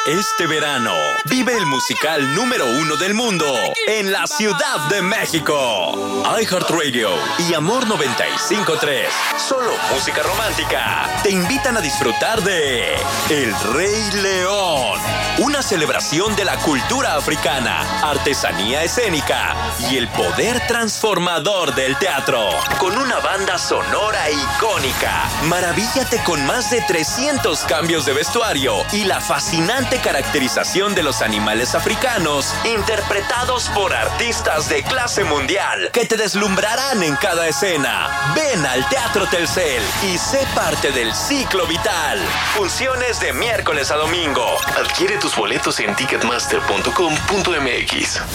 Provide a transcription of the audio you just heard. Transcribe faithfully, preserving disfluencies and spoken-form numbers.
Este verano, vive el musical número uno del mundo en la Ciudad de México. iHeartRadio y Amor noventa y cinco punto tres, solo música romántica, te invitan a disfrutar de El Rey León, una celebración de la cultura africana, artesanía escénica y el poder transformador del teatro. Con una banda sonora icónica, maravíllate con más de trescientos cambios de vestuario y la fascinante caracterización de los animales africanos, interpretados por artistas de clase mundial que te deslumbrarán en cada escena. Ven al Teatro Telcel y sé parte del ciclo vital. Funciones de miércoles a domingo. Adquiere tus boletos en ticketmaster punto com punto m x.